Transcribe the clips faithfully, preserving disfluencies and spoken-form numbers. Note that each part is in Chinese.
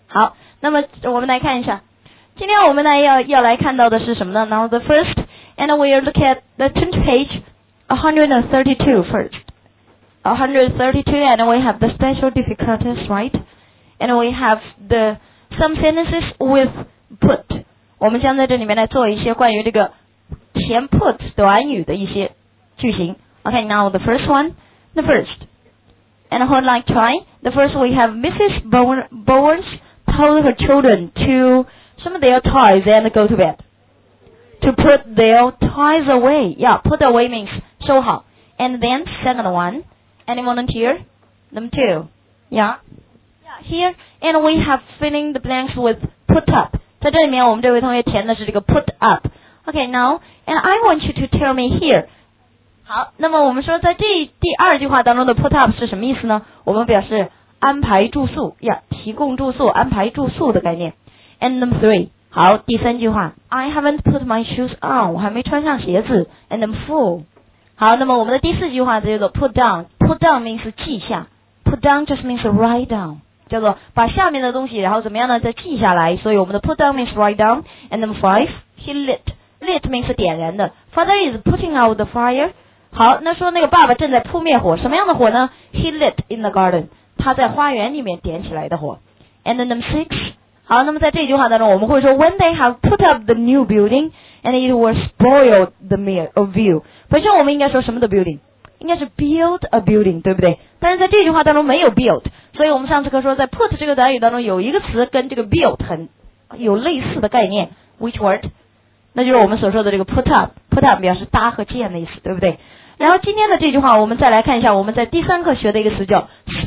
好，那么我们来看一下，今天我们呢要要来看到的是什么呢 ？Now the first, and we are look at the tenth page, one thirty-two first. one thirty-two, and we have the special difficulties, right? And we have the some sentences with put. 我们将在这里面来做一些关于这个填 put 短语的一些句型。Okay, now the first one, the first. And hold like try. The first we have Missus Bowers told her children to some their toys and go to bed. To put their toys away. Yeah, put away means 收好。And then second one, any volunteer? Number two. Yeah. Yeah, here. And we have filling the blanks with put up. 在这里面我们这位同学填的是这个 put up. Okay, now, and I want you to tell me here. 好，那么我们说在这第二句话当中的 put up 是什么意思呢？我们表示安排住宿呀，提供住宿，安排住宿的概念。And number three， 好，第三句话 I haven't put my shoes on， 我还没穿上鞋子。And number four， 好，那么我们的第四句话叫做 put down，put down means 记下 ，put down just means write down， 叫做把下面的东西然后怎么样呢？再记下来。所以我们的 put down means write down。And number five，he lit，lit means 点燃的。Father is putting out the fire。好，那说那个爸爸正在扑灭火，什么样的火呢 ？He lit in the garden， 他在花园里面点起来的火。And then number six， 好，那么在这句话当中，我们会说 When they have put up the new building and it was spoiled the view。本身我们应该说什么的 building， 应该是 build a building， 对不对？但是在这句话当中没有 build， 所以我们上次课说在 put 这个短语当中有一个词跟这个 build 很有类似的概念 ，which word？ 那就是我们所说的这个 put up，put up 表示搭和建的意思，对不对？然后今天的这句话，我们再来看一下，我们在第三课学的一个词叫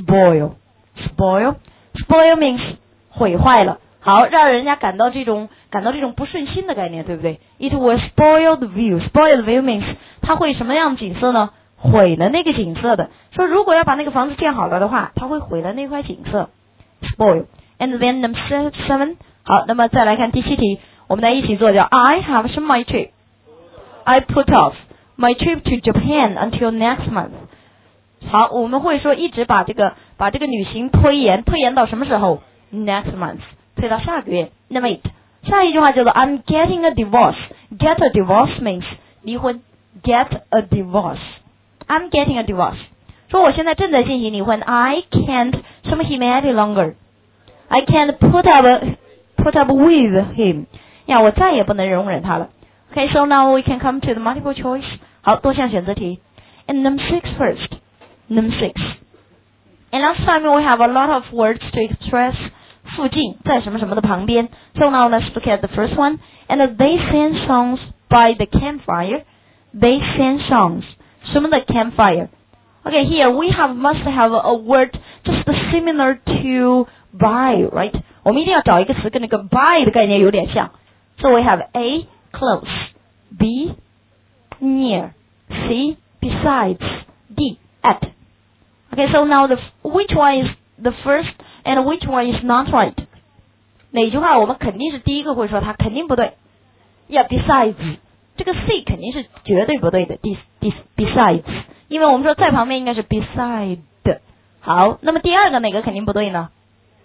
spoil。spoil，spoil means 毁坏了，好，让人家感到这种感到这种不顺心的概念，对不对 ？It will spoil the view。spoil the view means 它会什么样的景色呢？毁了那个景色的。说如果要把那个房子建好了的话，它会毁了那块景色。spoil。And then number seven， 好，那么再来看第七题，我们来一起做叫 I have some my trip。I put off。My trip to Japan until next month。好，我们会说一直把这个把这个旅行推延，推延到什么时候 ？Next month， 推到下个月。Number eight， 下一句话叫做 I'm getting a divorce。Get a divorce means 离婚。Get a divorce。I'm getting a divorce。说我现在正在进行离婚。I can't 什么 him any longer。I can't put up put up with him。呀，我再也不能容忍他了。Okay, so now we can come to the multiple choice. 好，多项选择题。And number six first. Number six. And last time we have a lot of words to express 附近，在什么什么的旁边。So now let's look at the first one. And they sang songs by the campfire. They sang songs. 什么的 campfire? Okay, here we have must have a word just similar to by, right? 我们一定要找一个词跟那个 by 的概念有点像。So we have A, close, B, near, C, besides, D, at. Okay, so now the which one is the first and which one is not right? 哪句话我们肯定是第一个会说它肯定不对。Yeah, besides， 这个 C 肯定是绝对不对的。D, D, besides， 因为我们说在旁边应该是 beside。好，那么第二个哪个肯定不对呢？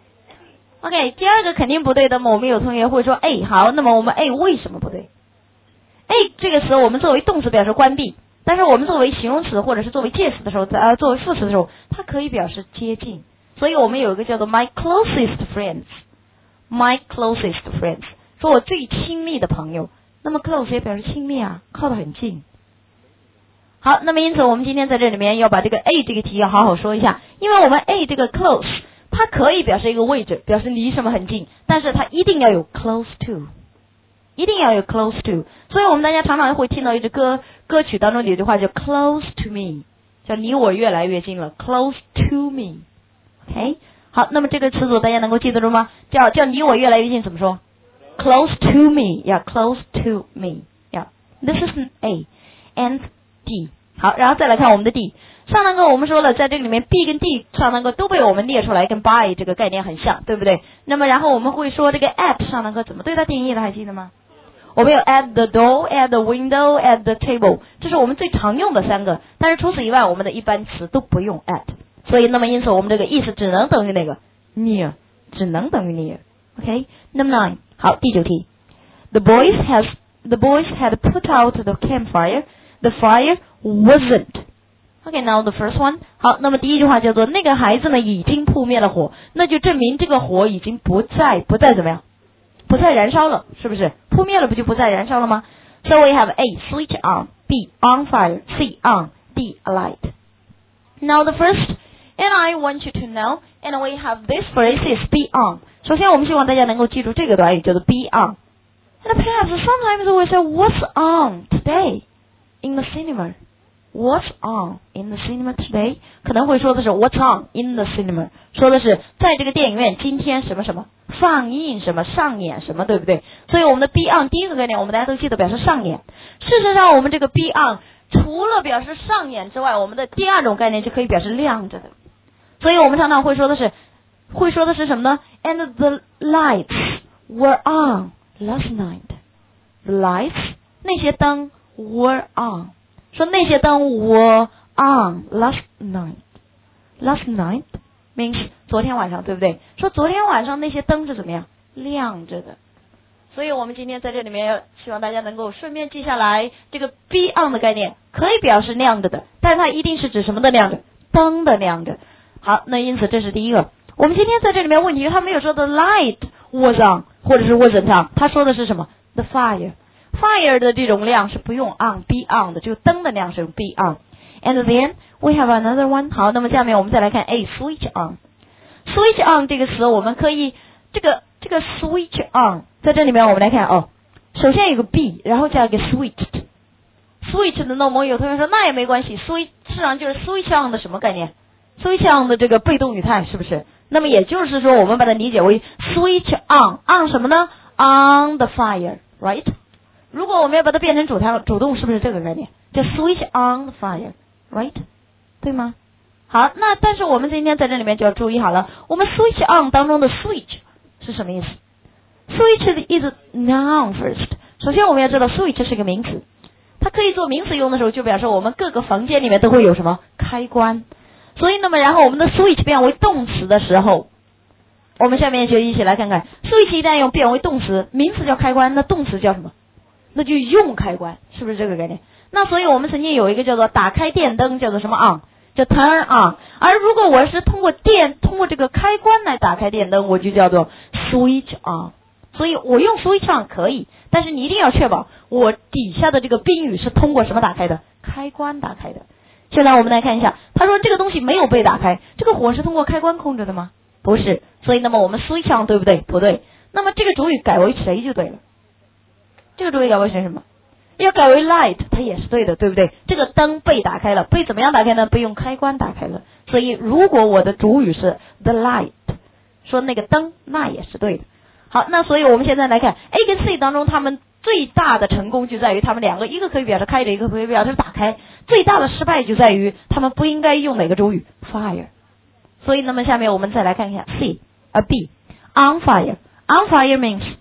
OK， 第二个肯定不对的，那么我们有同学会说 A， 好，那么我们 A 为什么不对？ A 这个词我们作为动词表示关闭，但是我们作为形容词或者是作为介词的时候，呃，作为副词的时候，它可以表示接近。所以我们有一个叫做 my closest friends，my closest friends， 说我最亲密的朋友。那么 close 也表示亲密啊，靠得很近。好，那么因此我们今天在这里面要把这个 A 这个题要好好说一下，因为我们 A 这个 close 它可以表示一个位置，表示离什么很近，但是它一定要有 close to， 一定要有 close to。所以我们大家常常会听到一支歌歌曲当中有一句话叫 close to me， 叫离我越来越近了 close to me。OK， 好，那么这个词组大家能够记得住吗？叫叫离我越来越近怎么说 ？Close to me， yeah， close to me，yeah。This is A and D。好，然后再来看我们的 D。上堂课我们说了，在这个里面 B 跟 D 上堂课都被我们列出来，跟 by 这个概念很像，对不对？那么然后我们会说这个 at 上堂课怎么对它定义的，还记得吗？我们有 at the door, at the window, at the table， 这是我们最常用的三个，但是除此以外我们的一般词都不用 at， 所以那么因此我们这个意思只能等于哪个 near， 只能等于 near。 OK, number nine. 好，第九题。The boys has the boys had put out the campfire. The fire wasn't.Okay, now the first one. 好，那么第一句话叫做那个孩子呢已经扑灭了火，那就证明这个火已经不再不再怎么样，不再燃烧了，是不是？扑灭了不就不再燃烧了吗？ So we have A, switch on, B, on fire, C, on, D, alight. Now the first, and I want you to know, and we have this phrase is be on. 首先我们希望大家能够记住这个短语叫做 be on. And perhaps sometimes we say what's on today in the cinema.What's on in the cinema today? 可能会说的是 What's on in the cinema? 说的是在这个电影院今天什么什么放映什么上演什么，对不对？所以我们的 be on 第一个概念我们大家都记得表示上演。事实上我们这个 be on 除了表示上演之外，我们的第二种概念就可以表示亮着的。所以我们常常会说的是会说的是什么呢？ And the lights were on last night. The lights 那些灯 were on说那些灯 were on last night. Last night means 昨天晚上，对不对？说昨天晚上那些灯是怎么样亮着的。所以我们今天在这里面希望大家能够顺便记下来，这个 be on 的概念可以表示亮着的，但是它一定是指什么的亮着？灯的亮着。好，那因此这是第一个。我们今天在这里面问题，他没有说 the light was on 或者是 wasn't on， 他说的是什么？ the fire。Fire 的这种亮是不用 on be on 的，只有灯的亮是用 be on. And then we have another one. 好，那么下面我们再来看 A, switch on. Switch on 这个词我们可以这个这个 switch on 在这里面我们来看哦，首先有个 be 然后加一个 switched switch 的那么有同学说那也没关系， switch 事实上就是 switch on 的什么概念？ switch on 的这个被动语态是不是？那么也就是说我们把它理解为 switch on on 什么呢？ on the fire, right？如果我们要把它变成主态主动，是不是这个概念？叫 switch on the fire, right？ 对吗？好，那但是我们今天在这里面就要注意好了，我们 switch on 当中的 switch 是什么意思？ switch is noun first。首先我们要知道 switch 是一个名词，它可以做名词用的时候，就表示我们各个房间里面都会有什么开关。所以那么然后我们的 switch 变为动词的时候，我们下面就一起来看看 switch 一旦用变为动词，名词叫开关，那动词叫什么？那就用开关，是不是这个概念？那所以我们曾经有一个叫做打开电灯，叫做什么 on， 叫 turn on。而如果我是通过电通过这个开关来打开电灯，我就叫做 switch on。所以我用 switch on 可以，但是你一定要确保我底下的这个宾语是通过什么打开的？开关打开的。现在我们来看一下，他说这个东西没有被打开，这个火是通过开关控制的吗？不是。所以那么我们 switch on 对不对？不对。那么这个主语改为谁就对了？这个主语改为谁什么？要改为 light， 它也是对的，对不对？这个灯被打开了，被怎么样打开呢？被用开关打开了。所以如果我的主语是 the light， 说那个灯，那也是对的。好，那所以我们现在来看 A 跟 C 当中，他们最大的成功就在于他们两个，一个可以表示开着，一个可以表示打开。最大的失败就在于他们不应该用哪个主语 fire。所以那么下面我们再来看一下 C 啊 B on fire。 on fire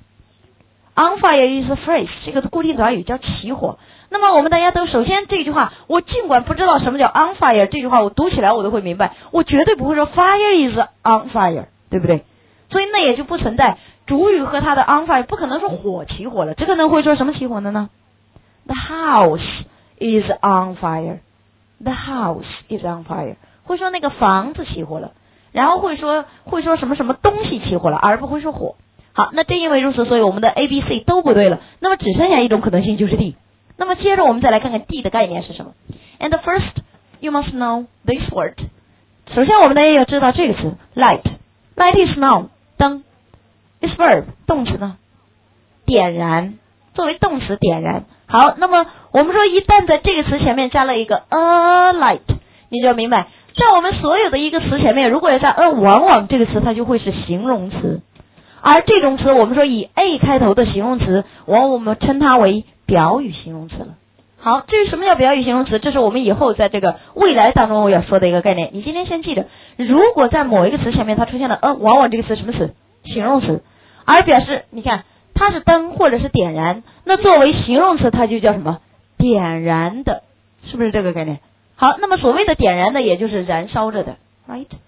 means。On fire is a phrase， 这个固定短语叫起火。那么我们大家都首先这句话，我尽管不知道什么叫 on fire， 这句话我读起来我都会明白，我绝对不会说 fire is on fire， 对不对？所以那也就不存在主语和它的 on fire， 不可能说火起火了，这可能会说什么起火的呢？ The house is on fire， The house is on fire， 会说那个房子起火了，然后会说会说什么什么东西起火了，而不会说火。好，那正因为如此，所以我们的 A、B、C 都不对了。那么只剩下一种可能性就是 D。那么接着我们再来看看 D 的概念是什么。And first, you must know this word。首先我们大家要知道这个词 light。Light is noun， 灯。is verb， 动词呢？点燃，作为动词点燃。好，那么我们说一旦在这个词前面加了一个 a light， 你就要明白，在我们所有的一个词前面，如果要加 a， 往往这个词它就会是形容词。而这种词我们说以 A 开头的形容词，往往我们称它为表语形容词了。好，至于什么叫表语形容词，这是我们以后在这个未来当中我要说的一个概念。你今天先记着，如果在某一个词前面它出现了呃，往往这个词什么词？形容词。而表示你看它是灯或者是点燃，那作为形容词它就叫什么？点燃的，是不是这个概念？好，那么所谓的点燃的也就是燃烧着的 right。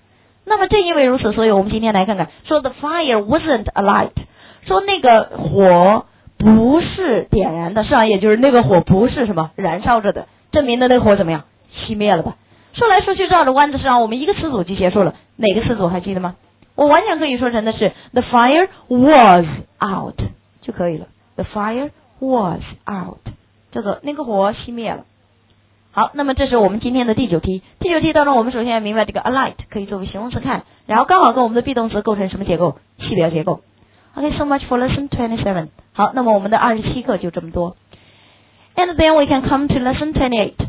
那么正因为如此，所以我们今天来看看，说 the fire wasn't alight， 说那个火不是点燃的，实际上也就是那个火不是什么燃烧着的，证明的那个火怎么样？熄灭了吧。说来说去绕着弯子，实际上我们一个词组就结束了。哪个词组还记得吗？我完全可以说成的是 the fire was out 就可以了。The fire was out， 这个那个火熄灭了。好，那么这是我们今天的第九题。第九题当中，我们首先要明白这个 alight 可以作为形容词看，然后刚好跟我们的 be 动词构成什么结构？系表结构。Okay, so much for lesson twenty-seven. 好，那么我们的二十七课就这么多。And then we can come to lesson twenty-eight.